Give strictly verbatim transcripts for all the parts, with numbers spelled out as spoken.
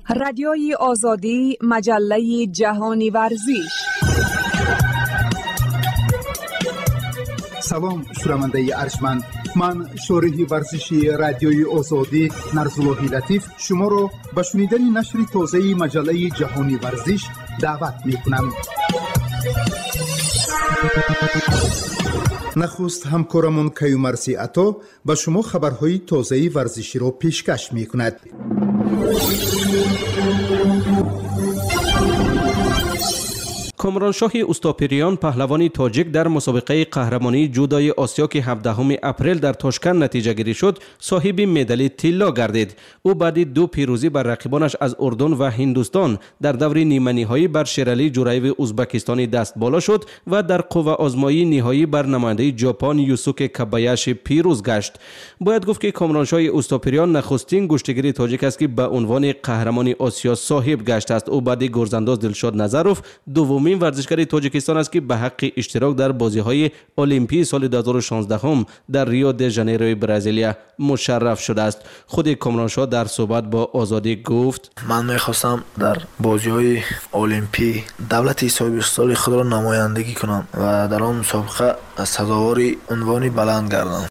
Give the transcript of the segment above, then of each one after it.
رادیوی آزادی، مجله جهانی ورزش. سلام شنونده ارجمند، من شارح ورزشی رادیوی آزادی نرزاللهی لطیف شما را به شنیدن نشر تازه مجله جهانی ورزش دعوت می‌کنم. نخست همکارمون کیومرثی عطا به شما خبرهای تازه ورزشی را پیشکش می‌کند. کامرانشاه اوستاپریان پهلوانی تاجیک در مسابقه قهرمانی جودوی آسیا که هفدهم اپریل در تاشکند نتیجه گیری شد صاحب مدال طلا گردید. او بعد دو پیروزی بر رقیبانش از اردن و هندوستان در دور نیمه نهایی بر شیرعلی جورایو ازبکستانی دست بالا شد و در قوه آزمایی نهایی بر نماینده ژاپن یوسوکی کابایاشی پیروز گشت. باید گفت که کامرانشاه اوستاپریان نخستین گشتگیر تاجیک است که به عنوان قهرمان آسیا صاحب گشت است. او بعد گرزانداز دلشاد نظروف دومین ورزشکار تاجیکستان است که به حق اشتراک در بازی‌های المپی سال دو هزار و شانزده در ریو د ژانیروی برزیلیا مشرف شده است. خود کامرانشاه در صحبت با آزادی گفت: من می‌خواستم در بازی‌های المپی دولت صاحب سال خود را نمایندگی کنم و در آن مسابقه سزاوار عنوان بلند گردم.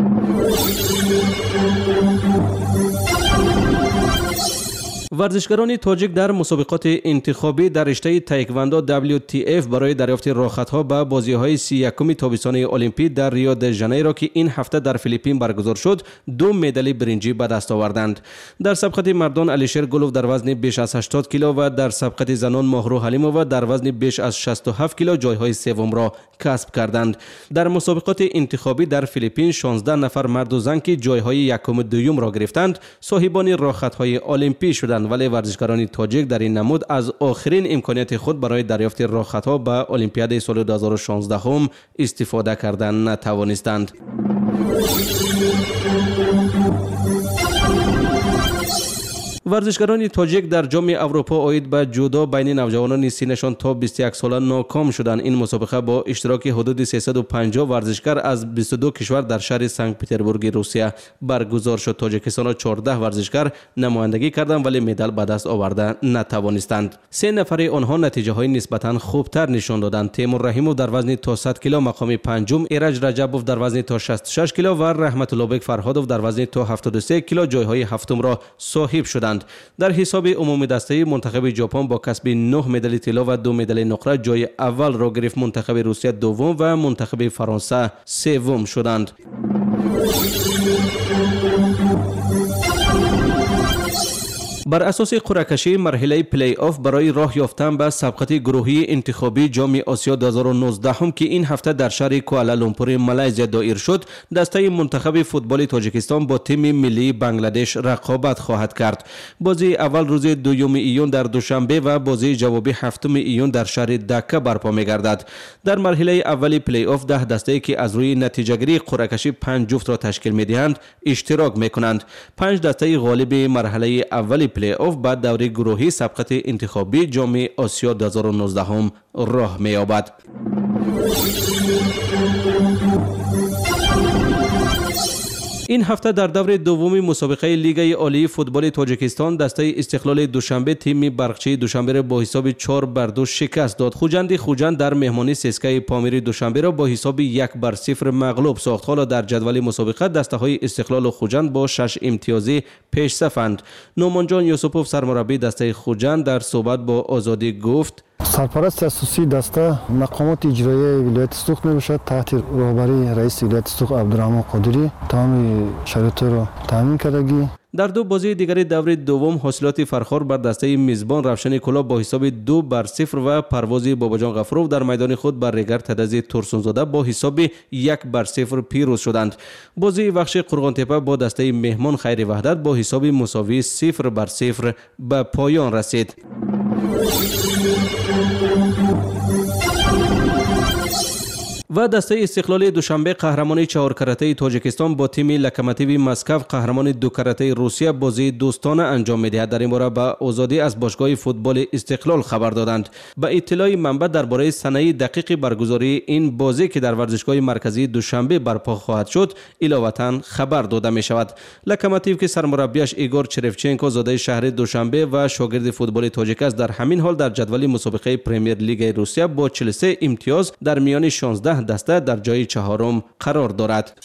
ورزشکاران تاجیک در مسابقات انتخابی در رشته تایکواندو دبلیو تی اف برای دریافت راحت‌ها به بازی‌های سی و یکم تابستانی المپی در ریو د ژانیرو که این هفته در فیلیپین برگزار شد دو مدال برنجی به دست آوردند. در سبقت مردان علیشیر گلوف در وزن بیش از هشتاد کیلو و در سبقت زنان ماهرو حلیمووا در وزن بیش از شصت و هفت کیلو جایهای سوم را کسب کردند. در مسابقات انتخابی در فیلیپین شانزده نفر مرد و زن که جایهای یکم و دوم را گرفتند صاحبان راحت‌های المپی شدند، ولی ورزشکاران تاجیک در این نمود از آخرین امکانیت خود برای دریافت راحت‌ها به المپیاد سال دو هزار و شانزده استفاده کردن نتوانستند. ورزشکاران تاجیک در جام اروپا عاید به جودو بین نوجوانان سنشان تا بیست و یک ساله ناکام شدند. این مسابقه با اشتراک حدود سیصد و پنجاه ورزشکار از بیست و دو کشور در شهر سنت پترزبورگ روسیه برگزار شد. تاجیکستان چهارده ورزشکار نمایندگی کردند ولی مدال به دست آورده نتوانستند. سه نفر آنها نتیجه های نسبتا خوبتر نشان دادند. تیمور رحیموف در وزن تا صد کیلو مقام پنجم، ایرج رجبوف در وزن تا شصت و شش کیلو و رحمت الله بیگ فرهادوف در وزن تا هفتاد و سه کیلو جایهای هفتم را صاحب شدند. در حساب عمومی دسته منتخب ژاپن با کسب نه مدال طلا و دو مدال نقره جای اول را گرفت. منتخب روسیه دوم و منتخب فرانسه سوم شدند. بر اساس قرعه کشی مرحله پلی آف برای راه یافتن به سبقت گروهی انتخابی جام آسیا دو هزار و نوزده هم که این هفته در شهر کوالالامپور مالزی دایر شد، دسته منتخب فوتبال تاجیکستان با تیم ملی بنگلادش رقابت خواهد کرد. بازی اول روز دوم ایون در دوشنبه و بازی جوابی هفتم ایون در شهر دکه برپا می‌گردد. در مرحله اولی پلی آف ده دسته که از روی نتیجه‌گیری قرعه کشی پنج جفت را تشکیل می‌دهند اشتراک می‌کنند. پنج دسته غالب مرحله اولی پلی آف بعد دوره گروهی سبقت انتخابی جام آسیا دو هزار و نوزده هم راه می‌یابد. این هفته در دور دوم مسابقه لیگ عالی فوتبال تاجیکستان دسته استقلال دوشنبه تیم برقچی دوشنبه را با حساب چهار بر دو شکست داد. خوجند خوجند در مهمانی سسکای پامیر دوشنبه را با حساب یک بر صفر مغلوب ساخت. حالا در جدول مسابقه دسته های استقلال و خوجند با شش امتیازی پیش صفند. نومان جان یوسفوف سرمربی دسته خوجند در صحبت با آزادی گفت: سرپرست اساسی دسته مقامات اجرایی ولایت استوق می باشد تحت رهبری رئیس ولایت استوق عبدالرحمن قادری تمام شرایط را تامین کردگی. در دو بازی دیگر دور دوم حاصلات فرخار بر دسته میزبان روشن کلاه با حساب دو بر صفر و پروازی باباجان غفورov در میدان خود بر ریگر تدزی ترسونزاده با حساب یک بر صفر پیروز شدند. بازی وخش قرغان تپه با دسته مهمان خیر وحدت با حساب مساوی صفر بر صفر به پایان رسید. و دسته استقلال دوشنبه قهرمان چهار کرته تاجیکستان با تیم لوکوموتیو مسکو قهرمان دو کرته روسیه بازی دوستانه انجام می‌دهد. در این باره به آزادی از باشگاه فوتبال استقلال خبر دادند. به اطلاع منبع درباره سنه دقیق برگزاری این بازی که در ورزشگاه مرکزی دوشنبه برپا خواهد شد علاوه خبر داده می شود. لوکوموتیو که سرمربیش ایگور چرفچنکو زاده شهر دوشنبه و شاگرد فوتبال تاجیک است در همین حال در جدول مسابقه پرمیر لیگ روسیه با چهل و سه امتیاز در میان شانزده دسته در جای چهارم قرار دارد.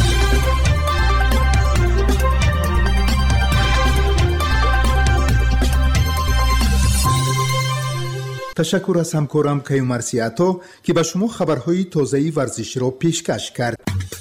تشکر از همکارم کیومرسیاتو که به شما خبرهای تازه‌ای ورزشی را پیشکش کرد.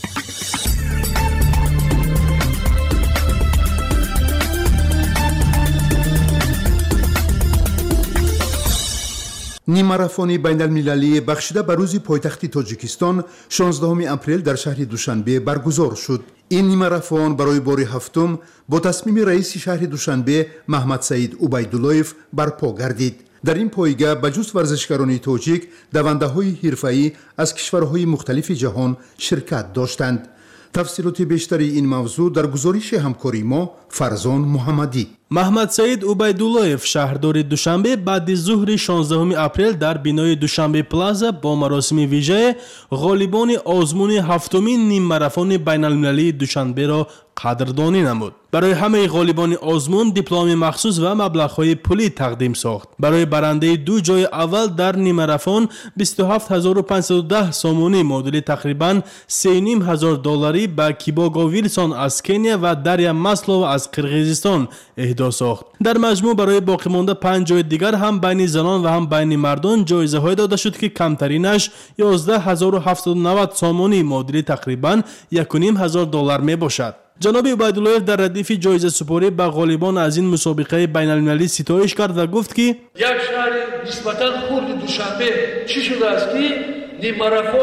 نیم ماراتون بین المللی بخشیده به روز پایتخت تاجیکستان شانزدهم اپریل در شهر دوشنبه برگزار شد. این نیم ماراتون برای بار هفتم با تصمیم رئیس شهر دوشنبه محمد سعید عبیداللهیف برپا گردید. در این پایگاه بجز ورزشکاران تاجیک دونده‌های حرفه‌ای از کشورهای مختلف جهان شرکت داشتند. تفصیلات بیشتری این موضوع در گزارش همکاری ما فرزان محمدی. محمد سعید عبیداللهیف شهردار دوشنبه بعد ظهر شانزدهم اپریل در بینای دوشنبه پلازا با مراسم ویژه غالبان آزمون هفتمین نیم ماراتون بین المللی دوشنبه را قدردانی نمود. برای همه غالبان آزمون دیپلم مخصوص و مبلغ‌های پولی تقدیم ساخت. برای برنده دو جای اول در نیم ماراتون بیست و هفت هزار و پانصد و ده سومونی معادل تقریباً سه و نیم هزار دلاری به کیبوگا ویلسون از کنیا و دریا مسلو از قرقیزستان اهدا ساخت. در مجموع برای باقی مانده پنج جای دیگر هم بین زنان و هم بین مردان جایزه‌های داده شد که کمترینش یازده هزار و هفتصد و نود سومونی معادل تقریباً یک و نیم هزار دلار می باشد. جناب عبیداللهیف در ردیف جایزه سپاری به غالبان از این مسابقه بین المللی ستایش کرد و گفت که یک شهر نسبتاً خرد دوشنبه چی شده است که نیم ماراتون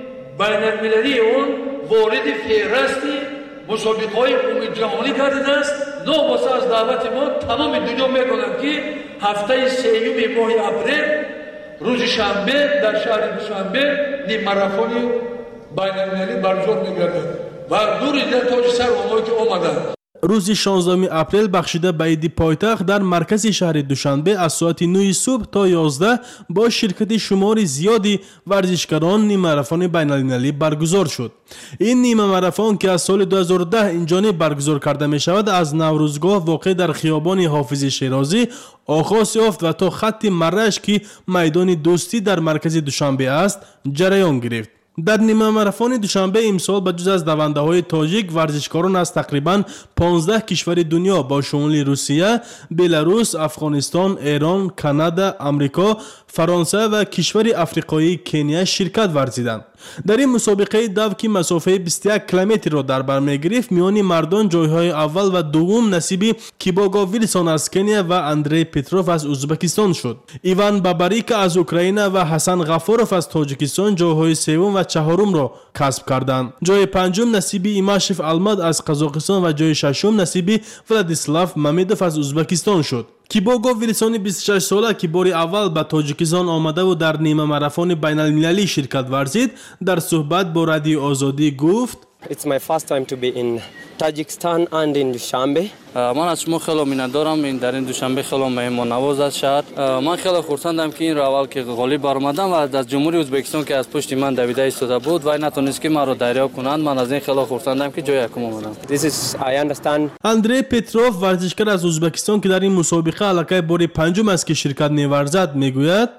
بین المللی اون وارد فهرست مسابقه‌های عمومی جهانی گردیده است. نوبت از دعوت ما تمام دنیا می‌دانند که هفته سوم ماه اپریل روز شنبه در شهر دوشنبه نیم ماراتون بین المللی برگزار می‌گردد و دور دیگر تاج سر اونایی که اومدن. روز شانزدهم اپریل بخشیده به عید پایتخت در مرکز شهر دوشنبه از ساعت نه صبح تا یازده با شرکت شمار زیادی ورزشکاران نیم ماراتون بین المللی برگزار شد. این نیم ماراتون که از سال دو هزار و ده اینجانب برگزار کرده می شود از نوروزگاه واقع در خیابان حافظ شیرازی آغاز یافت و تا خط مرش که میدان دوستی در مرکز دوشنبه است جریان گرفت. در نیمه ماراتون دوشنبه امسال بجز از دونده‌های تاجیک ورزشکاران از تقریباً پانزده کشور دنیا با شمول روسیه، بلاروس، افغانستان، ایران، کانادا، آمریکا، فرانسه و کشور افریقایی کنیا شرکت ورزیدند. در این مسابقه دو که مسافه بیست و یک کیلومتر را در بر می‌گرفت میان مردان جایهای اول و دوم نصیب کیبوگا ویلسون از کنیا و اندری پتروف از ازبکستان شد. ایوان بابریک از اوکراین و حسن غفاروف از تاجیکستان جایهای سوم و چهارم را کسب کردند. جای پنجم نصیب ایماشف الماد از قزاقستان و جای ششم نصیب ولادیسلاو مامدوف از ازبکستان شد. کیبوگا ویلسون بیست و شش ساله که بار اول به تاجیکستان آمده و در نیمه ماراتون بین المللی شرکت ورزید در صحبت با رادیو آزادی گفت It's my first time to be in Tajikistan and in Dushanbe. من از شما خیلی می‌ندارم. این در این دوشنبه خیلی مهمان نواز است شهر. من خیلی خرسندم که این رو اول که غالب برآمدم و از جمهوری ازبکستان که از پشت من دویده ایستاده بود و نتونست که من رو دریافت کنند. من از این خیلی خرسندم که جای یکم اومدم. This is I understand. اندری پتروف ورزشکار از ازبکستان که در این مسابقه علاقه بار پنجم است که شرکت می‌ورزد میگوید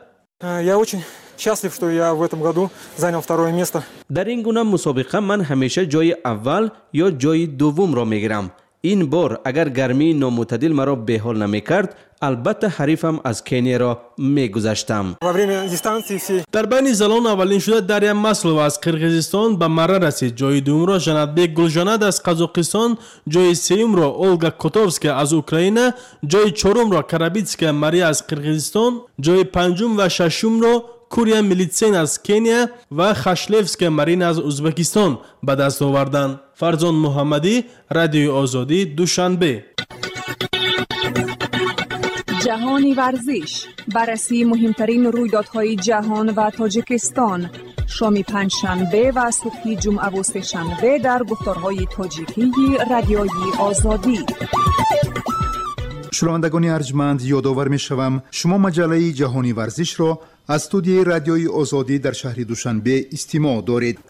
Я очень счастлив, что я в этом году занял второе место. در این گونه مسابقه من همیشه جای اول یا جای دوم را میگیرم. این بار اگر گرمی نامعتدل مرا به حال نمیکرد البته حریفم از کنیا را میگذشتم. در بین زنان اولین شده دریا مسلو از قرقیزستان به مره رسید. جای دوم را ژنتبک گلژند از قزاقستان، جای سوم را اولگا کوتورسکا از اوکراین، جای چهارم را کرابیتسکا ماریا از قرقیزستان، جای پنجم و ششم را کوریا میلیتسین از کنیا و خاشلفسکا مارین از ازبکستان به دست آوردند. فرزان محمدی، رادیو آزادی، دوشنبه. جهانی ورزش، بررسی مهمترین رویدادهای جهان و تاجیکستان. شام پنجشنبه و صبح جمعه و سه‌شنبه در گفتارهای تاجیکی رادیوی آزادی. شنوندگان ارجمند، یادآور می‌شوم شما مجله جهانی ورزش را از استودیوی رادیوی آزادی در شهر دوشنبه استماع دارید.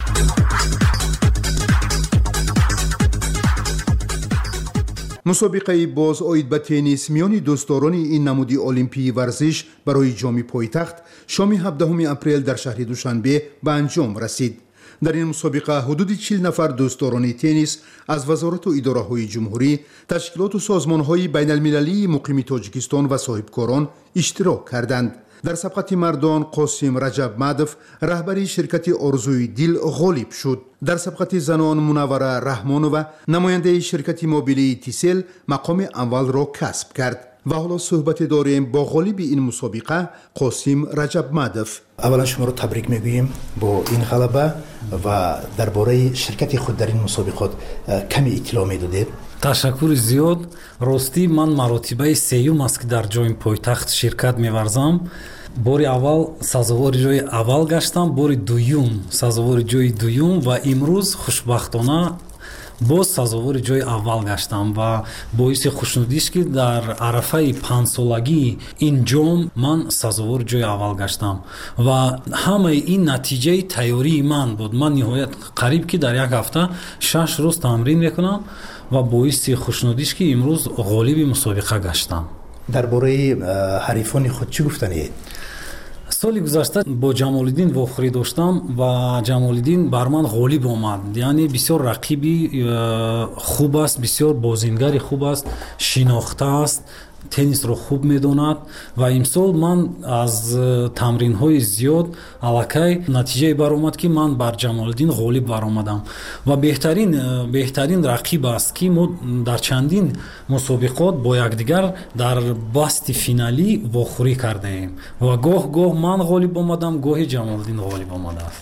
مسابقه باز آید به تنیس میان دوستداران این نمودی المپی ورزش برای جام پایتخت شام هفدهم اپریل در شهر دوشنبه به انجام رسید. در این مسابقه حدود چهل نفر دوستداران تنیس از وزارت و اداره‌های جمهوری، تشکیلات و سازمان‌های بین‌المللی مقیم تاجیکستان و صاحبکاران اشتراک کردند. در سبقت مردان قاسم رجب مدف رهبری شرکت آرزوی دل غالب شد. در سبقت زنان منوره رحمانووا نماینده شرکت موبیلی تیسل مقام اول را کسب کرد. و حالا صحبت داریم با غالب این مسابقه قاسم رجب مدف. اولا شما رو تبریک میگوییم با این غلبه و درباره شرکت خود در این مسابقات کمی اطلاع میدادید. تشکر زیاد. راستی من مراتبه سیوم است که در جام پایتخت شرکت می‌ورزم. باری اول سازوار جای اول گشتم، باری دوم سازوار جای دوم و امروز خوشبختانه باز سازوار جای اول گشتم و باعث خوشنودیست که در عرفه پنج سالگی این جام من سازوار جای اول گشتم و همه این نتیجه تیاری من بود. من نهایت قریب که در یک هفته شش روز تمرین میکنم و باعث خوشنودیست که امروز غالب مسابقه گشتم. درباره حریفان خود چی گفتنید؟ سالی گذشته با جمالدین واخری داشتم و جمالدین بر من غالب آمد. یعنی بسیار رقیبی خوب است، بسیار بازیگری خوب است، شناخته است، تنیس رو خوب میداند و امسال من از تمرین های زیاد الکی نتیجه برآمد که من بر جمالدین غالب برآمدم و بهترین بهترین رقیب است که ما در چندین مسابقات با یکدیگر در بست فینالی واخوری کرده ایم و گاه گاه من غالب آمدم، گاهی جمالدین غالب آمده است.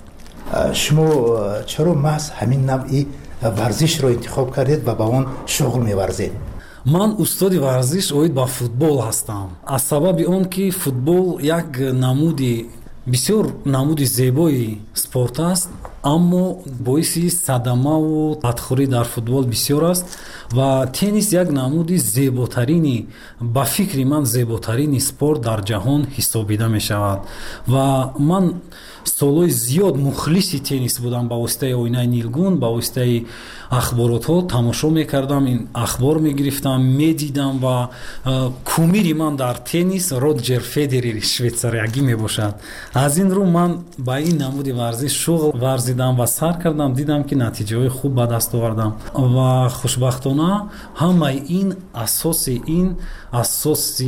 شما چرا محض همین نوعی ورزش رو انتخاب کردید و با آن شغل می‌ورزید؟ من استاد ورزش اوید با فوتبال هستم. از سبب اون که فوتبال یک نمودی بسیار نمودی زیبایی سپورت است، اما باعث صدمه و بدخوری در فوتبال بسیار است و تنیس یک نمودی زیباترینی با فکر من زیباترین سپورت در جهان حسابیده می شود و من سالهای زیاد مخلصی تنیس بودم. با واسطه آینه نیلگون، با واسطه اخبارات ها تماشا میکردم، این اخبار میگرفتم، میدیدم و کومیری من در تنیس رودجر فدرر شویتساریایی میباشد. از این رو من با این نمود ورزش شغل ورزیدم و سر کردم، دیدم که نتیجه های خوب به دست آوردم و خوشبختانه همه این اساس این اساس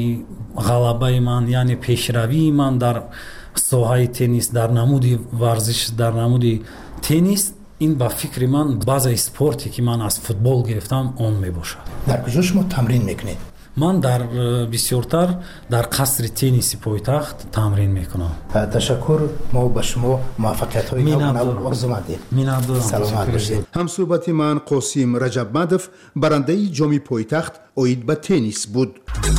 غلبه من، یعنی پیشروی من در ساحه تنیس، در نمودی ورزش، در نمودی تنیس، این با فکر من بعض اسپورتی که من از فوتبال گرفتم اون می باشد. در کجا شما تمرین میکنید؟ من در بسیارتر در قصر تنیسی پایتخت تمرین میکنم. تشکر. ما به شما موفقیت های نو آرزو می‌کنیم. سلامت باشید. هم صحبت من قاسم رجب مدف برنده جام پایتخت اوید به تنیس بود.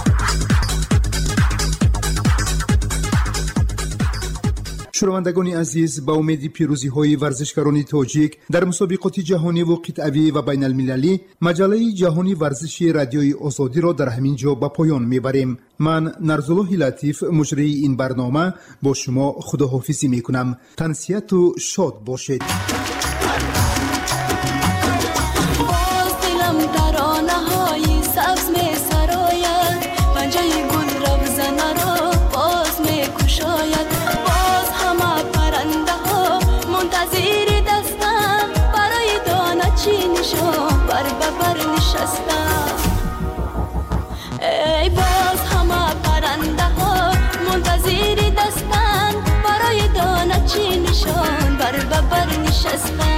شنوندگان عزیز، با امید پیروزی های ورزشکاران تاجیک در مسابقات جهانی و قطعی و بین المللی، مجله جهانی ورزش رادیوی آزادی را در همین جا به پایان میبریم. من نرزالله لطیف مجری این برنامه با شما خداحافظی میکنم. تنسیت و شاد باشید. ای باز همه پرنده ها منتظر دستن برای دانه چی نشان بر ببر نشستن.